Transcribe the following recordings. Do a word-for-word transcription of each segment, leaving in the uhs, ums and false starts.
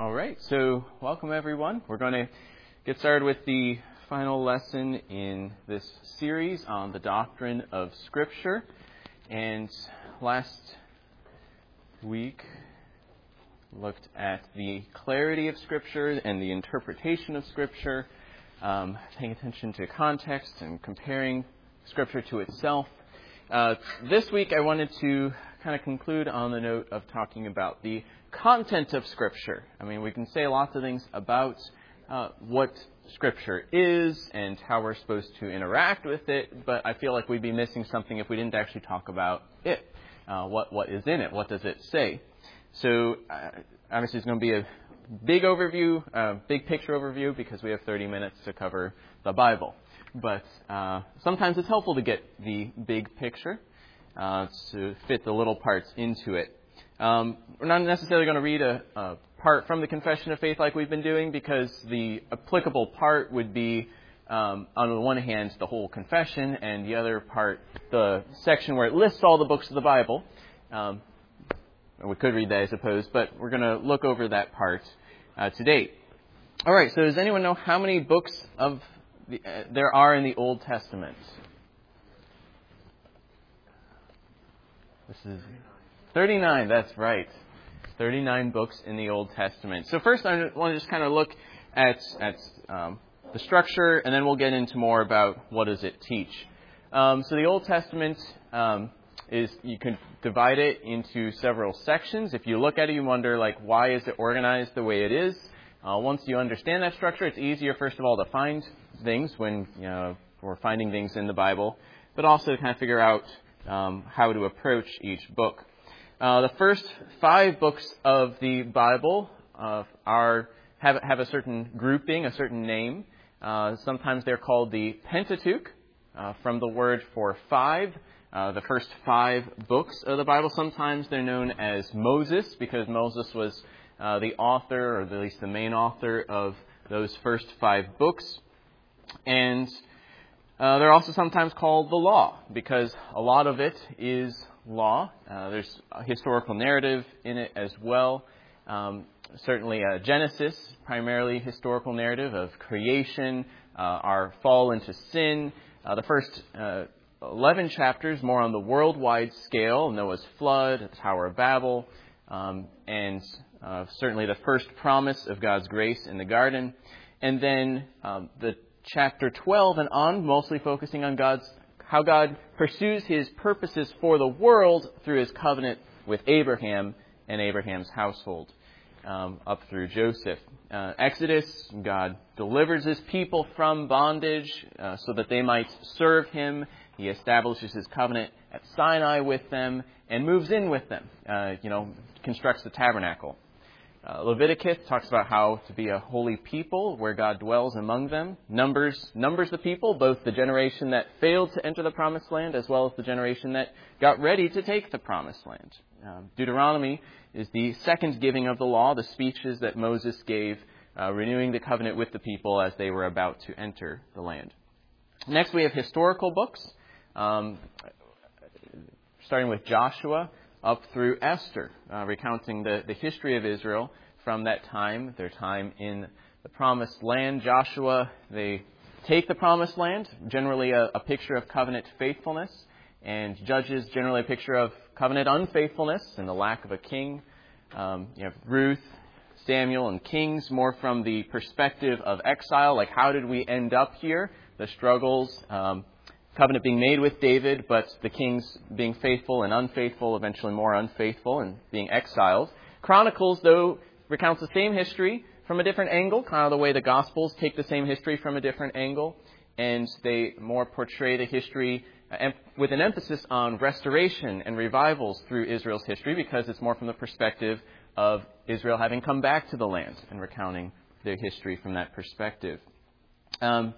All right, so welcome everyone. We're going to get started with the final lesson in this series on the doctrine of Scripture. And last week looked at the clarity of Scripture and the interpretation of Scripture, um, paying attention to context and comparing Scripture to itself. Uh, this week I wanted to kind of conclude on the note of talking about the content of Scripture. I mean, we can say lots of things about uh, what Scripture is and how we're supposed to interact with it, but I feel like we'd be missing something if we didn't actually talk about it. Uh, what what is in it? What does it say? So, uh, obviously, it's going to be a big overview, uh, big picture overview, because we have thirty minutes to cover the Bible. But uh, sometimes it's helpful to get the big picture uh, to fit the little parts into it. Um, we're not necessarily going to read a, a part from the Confession of Faith like we've been doing, because the applicable part would be, um, on the one hand, the whole confession, and the other part, the section where it lists all the books of the Bible. Um, we could read that, I suppose, but we're going to look over that part uh, today. All right, so does anyone know how many books of the, uh, there are in the Old Testament? This is thirty-nine, that's right. thirty-nine books in the Old Testament. So first I want to just kind of look at, at um, the structure, and then we'll get into more about what does it teach. Um, so the Old Testament um, is, you can divide it into several sections. If you look at it, you wonder, like, why is it organized the way it is? Uh, once you understand that structure, it's easier, first of all, to find things when, you know, we're finding things in the Bible, but also to kind of figure out um, how to approach each book. Uh, the first five books of the Bible uh, are have have a certain grouping, a certain name. Uh, sometimes they're called the Pentateuch, uh, from the word for five. Uh, the first five books of the Bible. Sometimes they're known as Moses, because Moses was uh, the author, or at least the main author, of those first five books. And uh, they're also sometimes called the Law, because a lot of it is law. Uh, there's a historical narrative in it as well. Um, certainly uh, Genesis, primarily historical narrative of creation, uh, our fall into sin. Uh, the first uh, eleven chapters more on the worldwide scale, Noah's flood, the Tower of Babel, um, and uh, certainly the first promise of God's grace in the garden. And then um, the chapter twelve and on, mostly focusing on God's how God pursues His purposes for the world through His covenant with Abraham and Abraham's household, um, up through Joseph. Uh, Exodus, God delivers His people from bondage uh, so that they might serve Him. He establishes His covenant at Sinai with them and moves in with them, uh, you know, constructs the tabernacle. Uh, Leviticus talks about how to be a holy people where God dwells among them. Numbers numbers the people, both the generation that failed to enter the promised land as well as the generation that got ready to take the promised land. Um, Deuteronomy is the second giving of the law, the speeches that Moses gave, uh, renewing the covenant with the people as they were about to enter the land. Next, we have historical books, um, starting with Joshua up through Esther, uh, recounting the, the history of Israel from that time, their time in the promised land. Joshua, they take the promised land, generally a, a picture of covenant faithfulness, and Judges, generally a picture of covenant unfaithfulness and the lack of a king. Um, you have Ruth, Samuel, and Kings, more from the perspective of exile, like how did we end up here, the struggles, um, covenant being made with David, but the kings being faithful and unfaithful, eventually more unfaithful and being exiled. Chronicles, though, recounts the same history from a different angle, kind of the way the Gospels take the same history from a different angle, and they more portray the history uh, with an emphasis on restoration and revivals through Israel's history, because it's more from the perspective of Israel having come back to the land and recounting their history from that perspective. Um,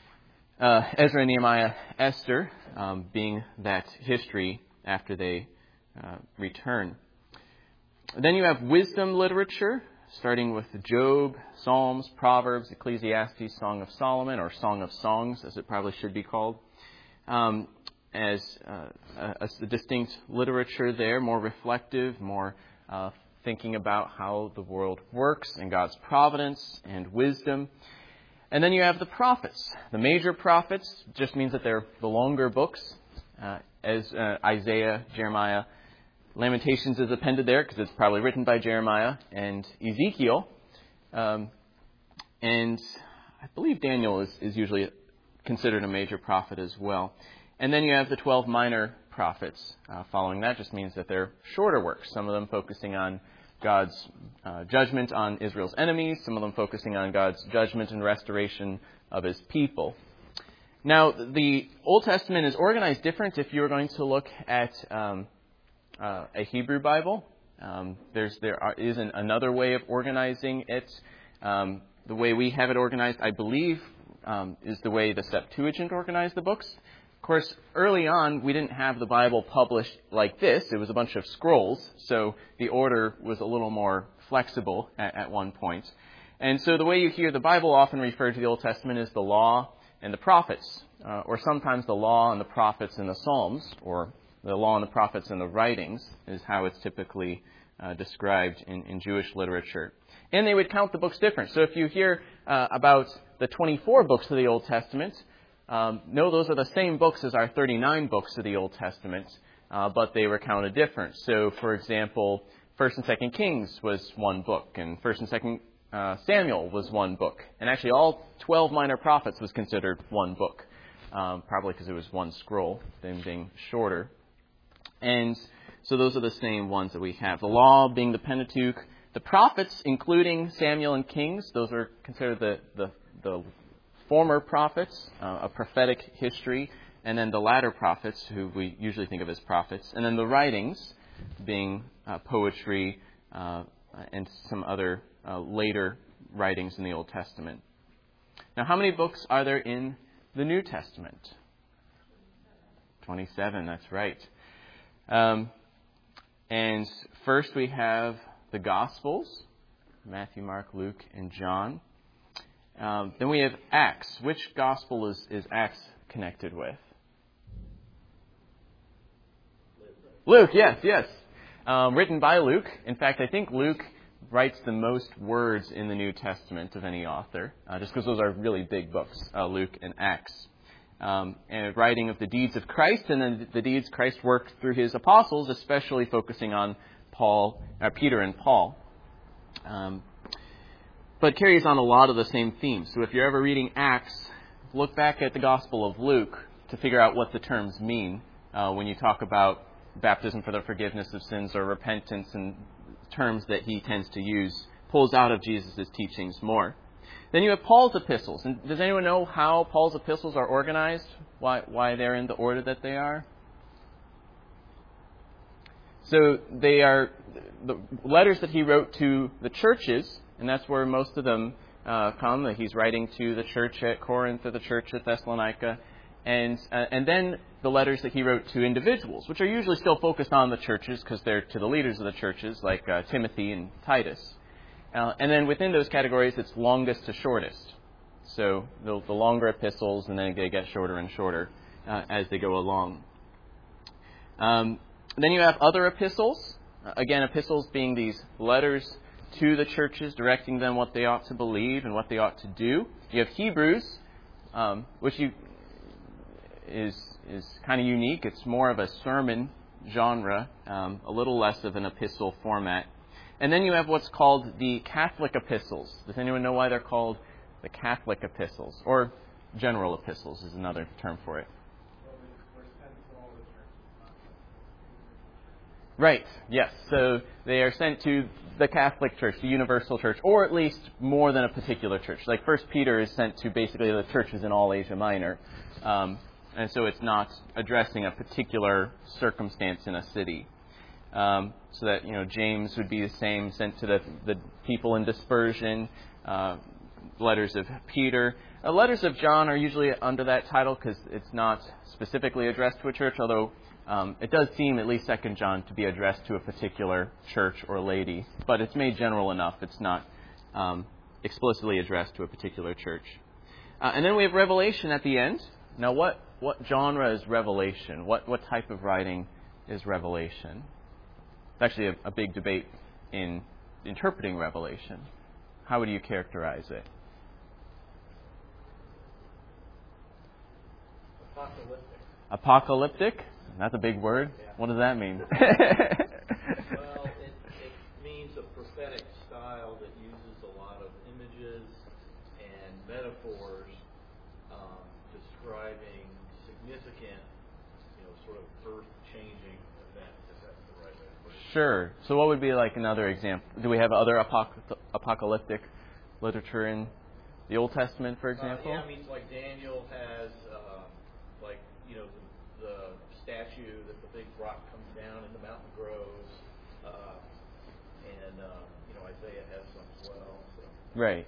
Uh, Ezra, Nehemiah, Esther, um, being that history after they uh, return. Then you have wisdom literature, starting with Job, Psalms, Proverbs, Ecclesiastes, Song of Solomon, or Song of Songs, as it probably should be called, um, as uh, a, a distinct literature there, more reflective, more uh, thinking about how the world works and God's providence and wisdom. And then you have the prophets. The major prophets just means that they're the longer books, uh, as uh, Isaiah, Jeremiah. Lamentations is appended there because it's probably written by Jeremiah and Ezekiel. Um, and I believe Daniel is, is usually considered a major prophet as well. And then you have the twelve minor prophets. Uh, following that just means that they're shorter works, some of them focusing on God's uh, judgment on Israel's enemies, some of them focusing on God's judgment and restoration of his people. Now, the Old Testament is organized different if you're going to look at um, uh, a Hebrew Bible. Um, there's, there are, is an, another way of organizing it. Um, the way we have it organized, I believe, um, is the way the Septuagint organized the books. Of course, early on, we didn't have the Bible published like this. It was a bunch of scrolls, so the order was a little more flexible at, at one point. And so the way you hear the Bible often referred to the Old Testament is the Law and the Prophets, uh, or sometimes the Law and the Prophets and the Psalms, or the Law and the Prophets and the Writings is how it's typically uh, described in, in Jewish literature. And they would count the books different. So if you hear uh, about the twenty-four books of the Old Testament, Um, no, those are the same books as our thirty-nine books of the Old Testament, uh, but they were counted different. So, for example, First and Second Kings was one book, and First and Second uh, Samuel was one book. And actually, all twelve minor prophets was considered one book, um, probably because it was one scroll, them being shorter. And so those are the same ones that we have. The Law being the Pentateuch. The prophets, including Samuel and Kings, those are considered the the, the former prophets, uh, a prophetic history, and then the latter prophets, who we usually think of as prophets, and then the writings, being uh, poetry uh, and some other uh, later writings in the Old Testament. Now, how many books are there in the New Testament? twenty-seven, that's right. Um, and first we have the Gospels, Matthew, Mark, Luke, and John. Um, then we have Acts. Which gospel is, is Acts connected with? Luke, yes, yes. Um, written by Luke. In fact, I think Luke writes the most words in the New Testament of any author, uh, just because those are really big books, uh, Luke and Acts. Um, and writing of the deeds of Christ, and then the deeds Christ worked through his apostles, especially focusing on Paul, uh, Peter and Paul. Um, But carries on a lot of the same themes. So if you're ever reading Acts, look back at the Gospel of Luke to figure out what the terms mean uh, when you talk about baptism for the forgiveness of sins or repentance, and terms that he tends to use, pulls out of Jesus' teachings more. Then you have Paul's epistles. And does anyone know how Paul's epistles are organized? Why, why they're in the order that they are? So they are the letters that he wrote to the churches, and that's where most of them uh, come. He's writing to the church at Corinth or the church at Thessalonica. And uh, and then the letters that he wrote to individuals, which are usually still focused on the churches because they're to the leaders of the churches, like uh, Timothy and Titus. Uh, and then within those categories, it's longest to shortest. So the, the longer epistles, and then they get shorter and shorter uh, as they go along. Um, then you have other epistles. Uh, again, epistles being these letters to the churches, directing them what they ought to believe and what they ought to do. You have Hebrews, um, which you, is is kind of unique. It's more of a sermon genre, um, a little less of an epistle format. And then you have what's called the Catholic epistles. Does anyone know why they're called the Catholic epistles? Or general epistles is another term for it. Right, yes. So they are sent to the Catholic Church, the universal church, or at least more than a particular church. Like First Peter is sent to basically the churches in all Asia Minor. Um, and so it's not addressing a particular circumstance in a city. Um, so that, you know, James would be the same, sent to the, the people in dispersion. Uh, letters of Peter. Uh, letters of John are usually under that title because it's not specifically addressed to a church, although Um, it does seem, at least Second John, to be addressed to a particular church or lady, but it's made general enough. It's not um, explicitly addressed to a particular church. Uh, and then we have Revelation at the end. Now, what, what genre is Revelation? What what type of writing is Revelation? It's actually a, a big debate in interpreting Revelation? How would you characterize it? Apocalyptic. Apocalyptic? That's a big word. Yeah. What does that mean? Well, it, it means a prophetic style that uses a lot of images and metaphors um, describing significant, you know, sort of earth-changing events, if that's the right way to put it. Sure. So what would be like another example? Do we have other apoc- apocalyptic literature in the Old Testament, for example? Uh, yeah, I mean, like Daniel has, uh, like, you know, the, the statue that the big rock comes down and the mountain grows. Uh, and, uh, you know, Isaiah has some as well. So. Right.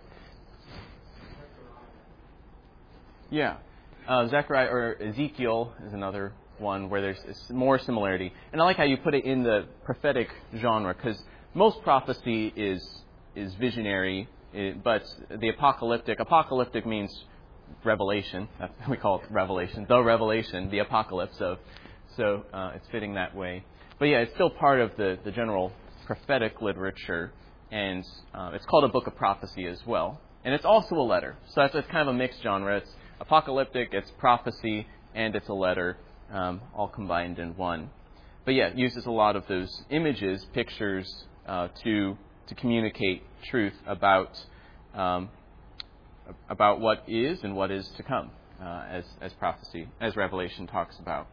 Yeah. Uh, Zechariah or Ezekiel is another one where there's more similarity. And I like how you put it in the prophetic genre, because most prophecy is is visionary, it, but the apocalyptic, apocalyptic means revelation. That's, we call it revelation. The revelation, the apocalypse of. So uh, it's fitting that way. But yeah, it's still part of the, the general prophetic literature, and uh, it's called a book of prophecy as well. And it's also a letter. So that's, it's kind of a mixed genre. It's apocalyptic, it's prophecy, and it's a letter, um, all combined in one. But yeah, it uses a lot of those images, pictures, uh, to to communicate truth about um, about what is and what is to come, uh, as as prophecy, as Revelation talks about.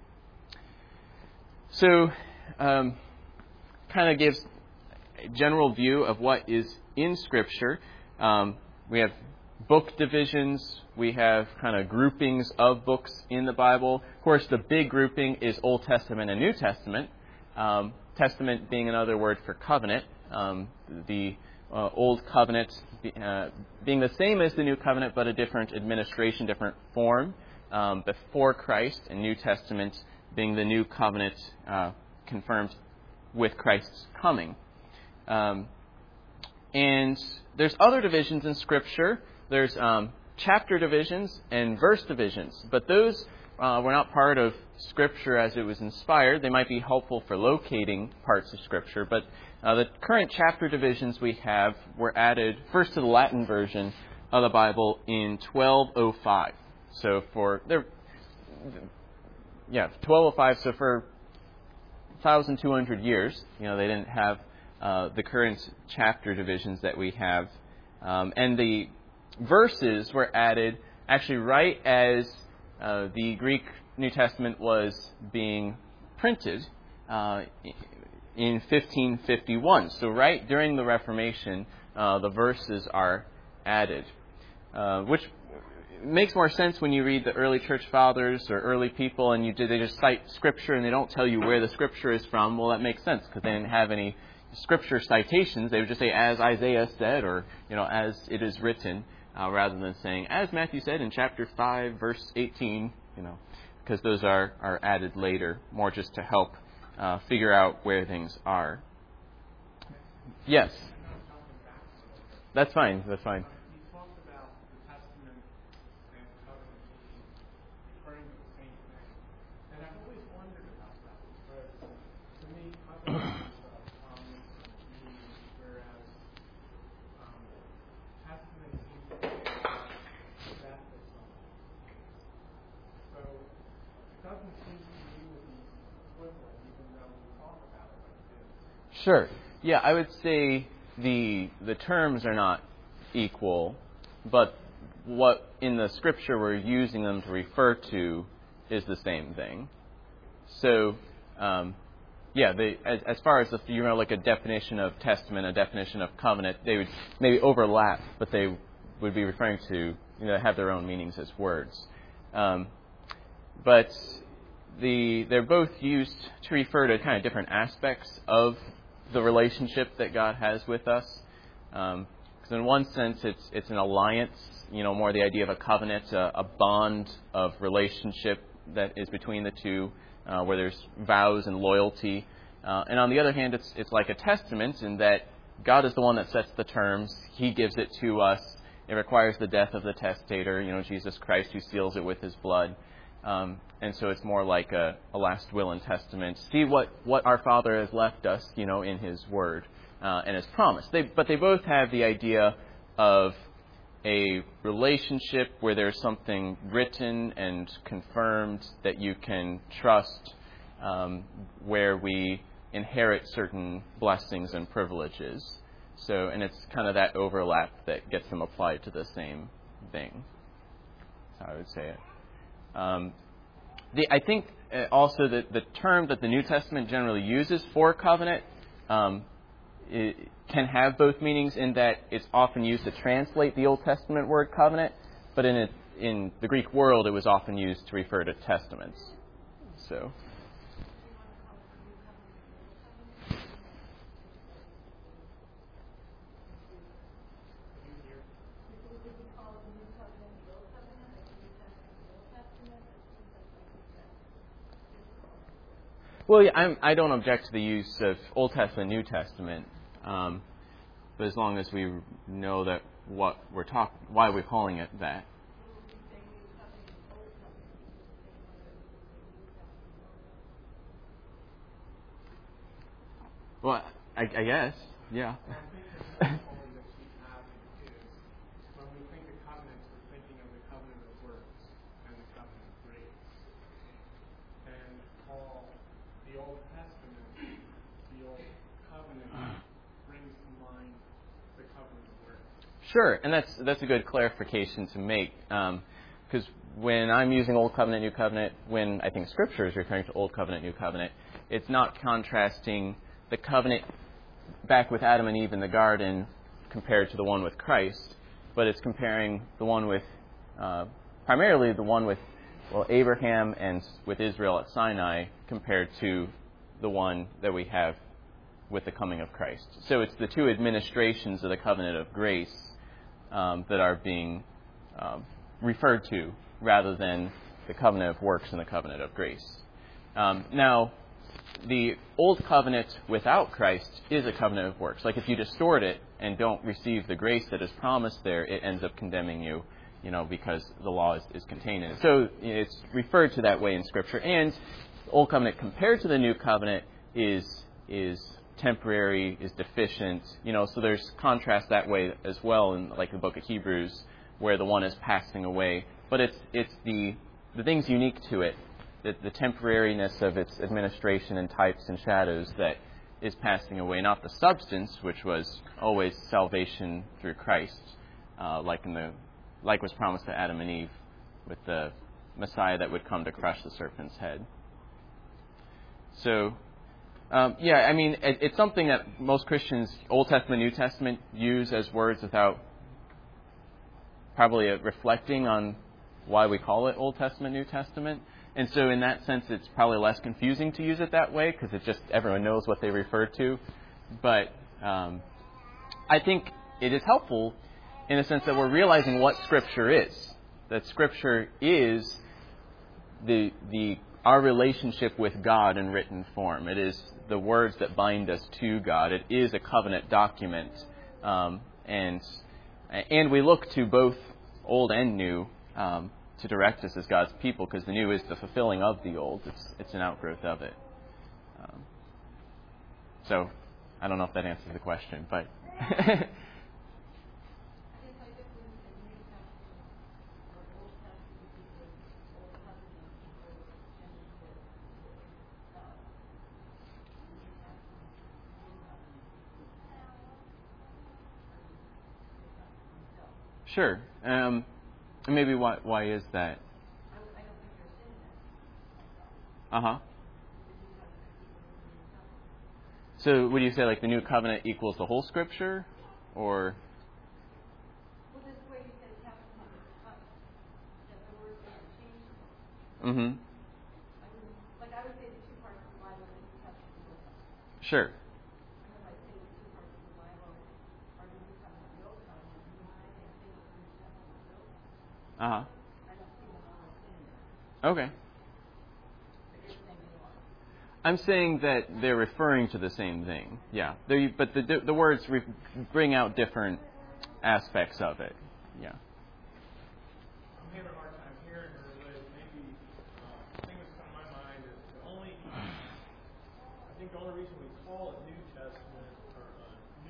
So, um, kind of gives a general view of what is in Scripture. Um, we have book divisions. We have kind of groupings of books in the Bible. Of course, the big grouping is Old Testament and New Testament. Um, Testament being another word for covenant. Um, the uh, Old Covenant uh, being the same as the New Covenant, but a different administration, different form um, before Christ, and New Testament being the New Covenant uh, confirmed with Christ's coming. Um, and there's other divisions in Scripture. There's um, chapter divisions and verse divisions, but those uh, were not part of Scripture as it was inspired. They might be helpful for locating parts of Scripture, but uh, the current chapter divisions we have were added first to the Latin version of the Bible in twelve oh five. So for they're yeah twelve oh five. So for one thousand two hundred years, you know, they didn't have uh, the current chapter divisions that we have, um, and the verses were added actually right as uh, the Greek New Testament was being printed uh, in fifteen fifty-one. So right during the Reformation, uh, the verses are added, uh, which makes more sense when you read the early church fathers or early people and you they just cite Scripture and they don't tell you where the Scripture is from. Well, that makes sense because they didn't have any Scripture citations. They would just say, as Isaiah said, or, you know, as it is written, uh, rather than saying, as Matthew said in chapter five, verse eighteen, you know, because those are, are added later, more just to help uh, figure out where things are. Yes. That's fine. That's fine. Sure. Yeah, I would say the the terms are not equal, but what in the Scripture we're using them to refer to is the same thing. So, um, yeah, they, as, as far as if you're going to look at a definition of testament, a definition of covenant, they would maybe overlap, but they would be referring to, you know, have their own meanings as words. Um, but the they're both used to refer to kind of different aspects of the relationship that God has with us. Um, because in one sense, it's it's an alliance, you know, more the idea of a covenant, a, a bond of relationship that is between the two, uh, where there's vows and loyalty. Uh, and on the other hand, it's it's like a testament in that God is the one that sets the terms. He gives it to us. It requires the death of the testator, you know, Jesus Christ, who seals it with His blood. Um, and so it's more like a, a last will and testament. See what, what our Father has left us, you know, in His Word. uh, and as promised. They, but they both have the idea of a relationship where there's something written and confirmed that you can trust, um, where we inherit certain blessings and privileges. So, and it's kind of that overlap that gets them applied to the same thing. That's how I would say it. Um, the, I think uh, also that the term that the New Testament generally uses for covenant um, it can have both meanings, in that it's often used to translate the Old Testament word covenant, but in it, in the Greek world it was often used to refer to testaments. So. Well, yeah, I'm, I don't object to the use of Old Testament, New Testament, um, but as long as we know that what we're talking, why we're calling it that. Well, I, I guess, yeah. Sure, and that's that's a good clarification to make, because um, when I'm using Old Covenant, New Covenant, when I think Scripture is referring to Old Covenant, New Covenant, it's not contrasting the covenant back with Adam and Eve in the garden compared to the one with Christ, but it's comparing the one with, uh, primarily the one with, well, Abraham and with Israel at Sinai compared to the one that we have with the coming of Christ. So it's the two administrations of the covenant of grace Um, that are being um, referred to, rather than the covenant of works and the covenant of grace. Um, now, the old covenant without Christ is a covenant of works. Like if you distort it and don't receive the grace that is promised there, it ends up condemning you, you know, because the law is, is contained in it. So it's referred to that way in Scripture. And the old covenant compared to the new covenant is is temporary, is deficient, you know, so there's contrast that way as well in like the book of Hebrews, where the one is passing away. But it's it's the the things unique to it, the, the temporariness of its administration and types and shadows that is passing away, not the substance, which was always salvation through Christ, uh, like in the like was promised to Adam and Eve with the Messiah that would come to crush the serpent's head. So Um, yeah, I mean, it, it's something that most Christians, Old Testament, New Testament, use as words without probably reflecting on why we call it Old Testament, New Testament. And so in that sense, it's probably less confusing to use it that way, because it just, everyone knows what they refer to. But um, I think it is helpful in the sense that we're realizing what Scripture is. That Scripture is the the our relationship with God in written form. It is the words that bind us to God. It is a covenant document. Um, and and we look to both Old and New um, to direct us as God's people, because the New is the fulfilling of the Old. It's, it's an outgrowth of it. Um, so I don't know if that answers the question, but... Sure. Um, maybe why why is that? Uh-huh. So would you say like the new covenant equals the whole Scripture? Or... Well, this way you said capital covenant, that the words don't change. Mm-hmm. I mean, like I would say the two parts of the Bible that you have to do with. Sure. I say the two parts of the Bible are the new covenant and the old covenant. I think the new covenant and the old covenant. Uh-huh. I don't see them all in there. Okay. But you're saying they are. I'm saying that they're referring to the same thing. Yeah. They, but the the words re- bring out different aspects of it. Yeah. I'm having a hard time hearing her, but maybe uh, the thing that's come to my mind is the only, I think the only reason we call it New Testament or uh,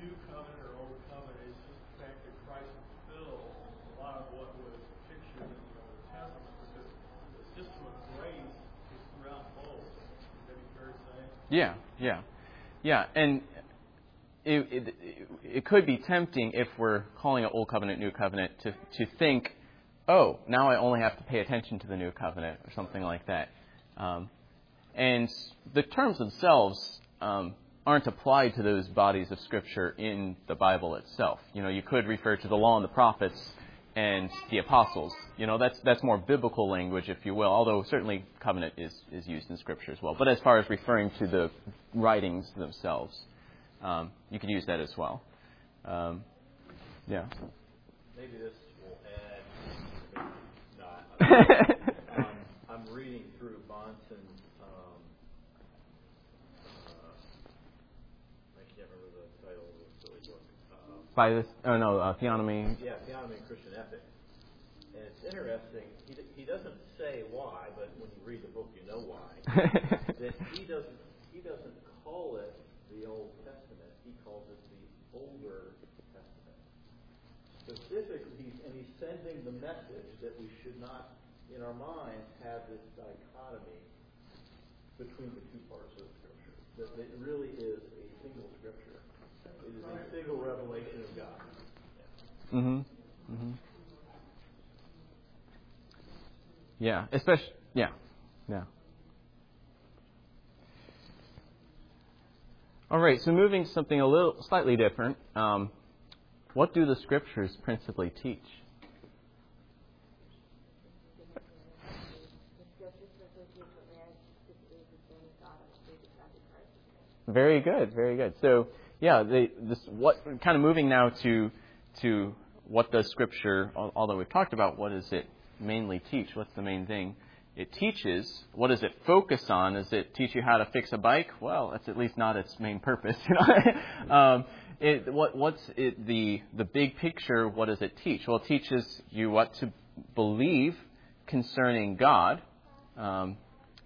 Yeah, yeah, yeah, and it, it it could be tempting if we're calling it Old Covenant, New Covenant to to think, oh, now I only have to pay attention to the New Covenant or something like that, um, and the terms themselves um, aren't applied to those bodies of Scripture in the Bible itself. You know, you could refer to the Law and the Prophets and the Apostles. You know, that's that's more biblical language, if you will, although certainly covenant is, is used in Scripture as well. But as far as referring to the writings themselves, um, you could use that as well. Um, yeah. Maybe this will add, maybe not. um, I'm reading through Bahnsen's, um, uh, I can't remember the title of the silly book. Um, By this, oh no, uh, Theonomy. Yeah, Theonomy and Christian Ethics. And it's interesting, he, he doesn't say why, but when you read the book, you know why. that he doesn't he doesn't call it the Old Testament. He calls it the Older Testament. Specifically, he's, and he's sending the message that we should not, in our minds, have this dichotomy between the two parts of Scripture. That it really is a single Scripture. It is a single revelation of God. Yeah. Mm-hmm. Mm-hmm. Yeah, especially, yeah, yeah. All right, so moving to something a little slightly different. Um, what do the Scriptures principally teach? Very good, very good. So, yeah, they, this what kind of moving now to to what does Scripture? Although we've talked about what does it mainly teach? What's the main thing it teaches? What does it focus on? Does it teach you how to fix a bike? Well, that's at least not its main purpose. You know, um, it, what what's it, the the big picture? What does it teach? Well, it teaches you what to believe concerning God, um,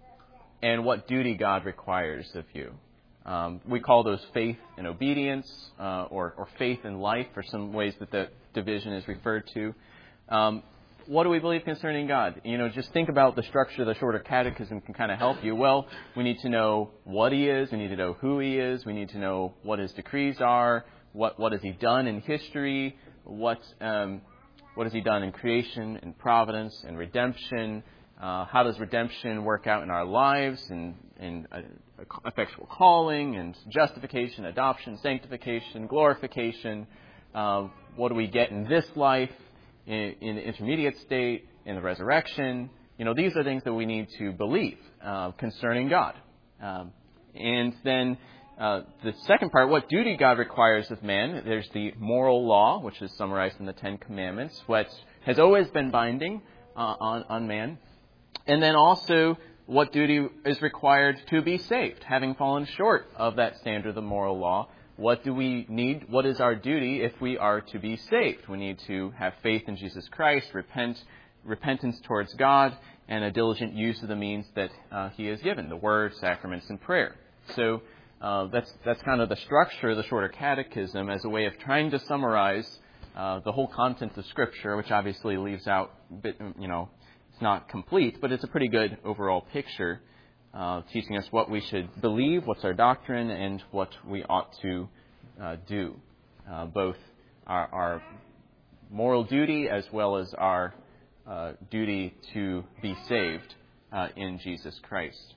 and what duty God requires of you. Um, we call those faith and obedience, uh, or, or faith and life, are some ways that the division is referred to. Um, what do we believe concerning God? You know, just think about the structure of the Shorter Catechism can kind of help you. Well, we need to know what He is. We need to know who He is. We need to know what His decrees are. What what has He done in history? What um, what has He done in creation and providence and redemption? Uh, how does redemption work out in our lives, and, and uh, effectual calling, and justification, adoption, sanctification, glorification? Uh, what do we get in this life, in, in the intermediate state, in the resurrection? You know, these are things that we need to believe uh, concerning God. Um, and then uh, the second part, what duty God requires of man. There's the moral law, which is summarized in the Ten Commandments, which has always been binding uh, on, on man. And then also, what duty is required to be saved, having fallen short of that standard of the moral law. What do we need? What is our duty if we are to be saved? We need to have faith in Jesus Christ, repent, repentance towards God, and a diligent use of the means that uh, He has given, the Word, sacraments, and prayer. So uh, that's that's kind of the structure of the Shorter Catechism as a way of trying to summarize uh, the whole content of Scripture, which obviously leaves out, bit, you know, not complete, but it's a pretty good overall picture, uh, teaching us what we should believe, what's our doctrine, and what we ought to uh, do, uh, both our, our moral duty as well as our uh, duty to be saved uh, in Jesus Christ.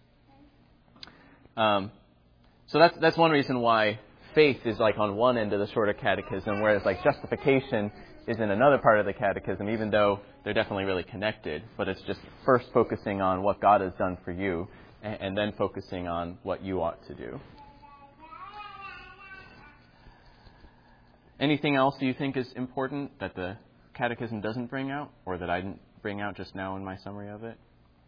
Um, so that's that's one reason why faith is like on one end of the Shorter Catechism, whereas like justification is in another part of the Catechism, even though they're definitely really connected. But it's just first focusing on what God has done for you, and, and then focusing on what you ought to do. Anything else you think is important that the Catechism doesn't bring out, or that I didn't bring out just now in my summary of it?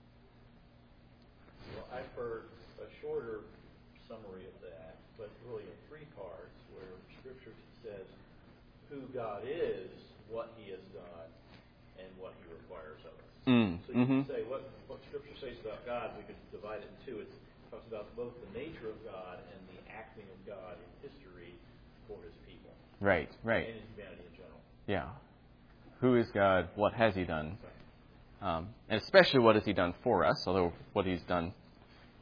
Well, I've heard a shorter summary of that, but really in three parts, where Scripture says who God is, what He has done, and what He requires of us. Mm, so you mm-hmm. can say what, what Scripture says about God, we could divide it in two. It talks about both the nature of God and the acting of God in history for His people. Right, right. And in humanity in general. Yeah. Who is God? What has He done? Um, and especially what has He done for us, although what He's done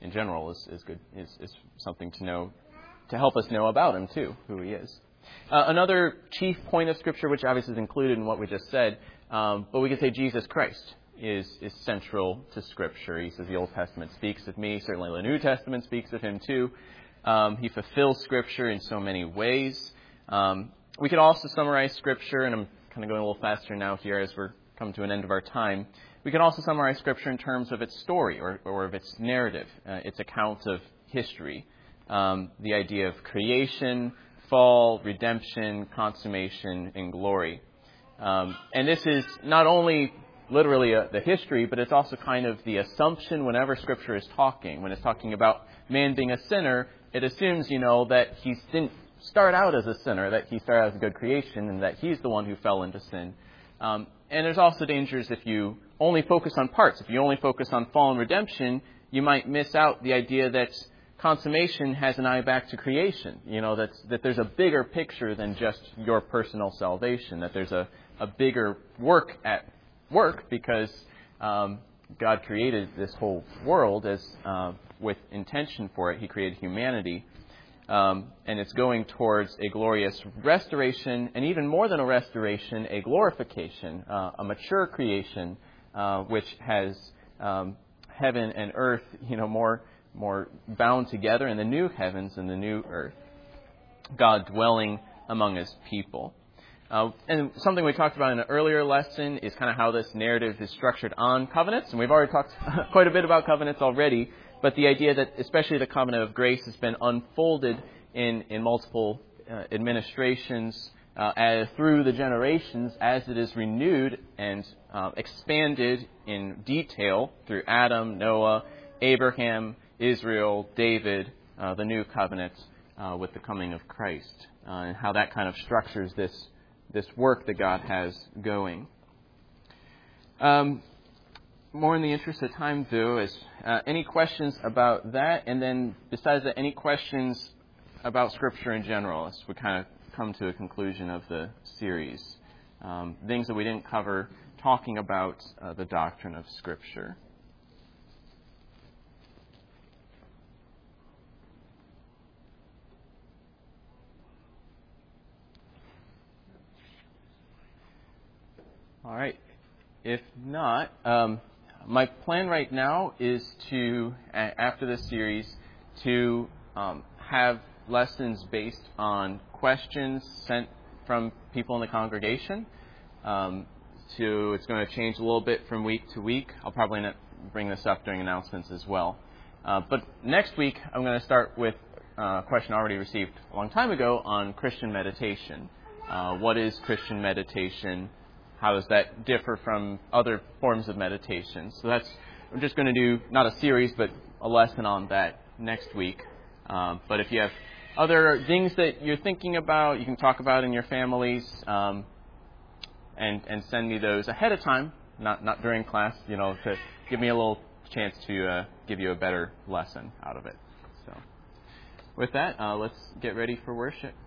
in general is, is good, is, is something to know, to help us know about him too, who he is. Uh, another chief point of Scripture, which obviously is included in what we just said, um, but we could say Jesus Christ is, is central to Scripture. He says the Old Testament speaks of me. Certainly the New Testament speaks of him too. Um, he fulfills Scripture in so many ways. Um, we could also summarize Scripture, and I'm kind of going a little faster now here as we're coming to an end of our time. We can also summarize Scripture in terms of its story or, or of its narrative, uh, its account of history. Um, the idea of creation, fall, redemption, consummation, and glory. Um, and this is not only literally a, the history, but it's also kind of the assumption whenever Scripture is talking. When it's talking about man being a sinner, it assumes, you know, that he didn't start out as a sinner, that he started out as a good creation, and that he's the one who fell into sin. Um, and there's also dangers if you only focus on parts. If you only focus on fall and redemption, you might miss out the idea that consummation has an eye back to creation. You know, that that there's a bigger picture than just your personal salvation, that there's a, a bigger work at work because um, God created this whole world as uh, with intention for it. He created humanity. Um, and it's going towards a glorious restoration, and even more than a restoration, a glorification, uh, a mature creation, uh, which has um, heaven and earth, you know, more more bound together in the new heavens and the new earth. God dwelling among His people. Uh, and something we talked about in an earlier lesson is kind of how this narrative is structured on covenants, and we've already talked quite a bit about covenants already. But the idea that especially the covenant of grace has been unfolded in, in multiple uh, administrations uh, as, through the generations as it is renewed and uh, expanded in detail through Adam, Noah, Abraham, Israel, David, uh, the new covenant uh, with the coming of Christ, uh, and how that kind of structures this, this work that God has going. Um, More in the interest of time, though, is uh, any questions about that? And then, besides that, any questions about Scripture in general as we kind of come to a conclusion of the series? Um, things that we didn't cover talking about uh, the doctrine of Scripture. All right. If not... Um, My plan right now is to, after this series, to um, have lessons based on questions sent from people in the congregation. Um, to, it's going to change a little bit from week to week. I'll probably not bring this up during announcements as well. Uh, but next week, I'm going to start with a question already received a long time ago on Christian meditation. Uh, what is Christian meditation? How does that differ from other forms of meditation? So that's, we're just going to do not a series, but a lesson on that next week. Um, but if you have other things that you're thinking about, you can talk about in your families, um, and and send me those ahead of time, not not during class, you know, to give me a little chance to uh, give you a better lesson out of it. So with that, uh, let's get ready for worship.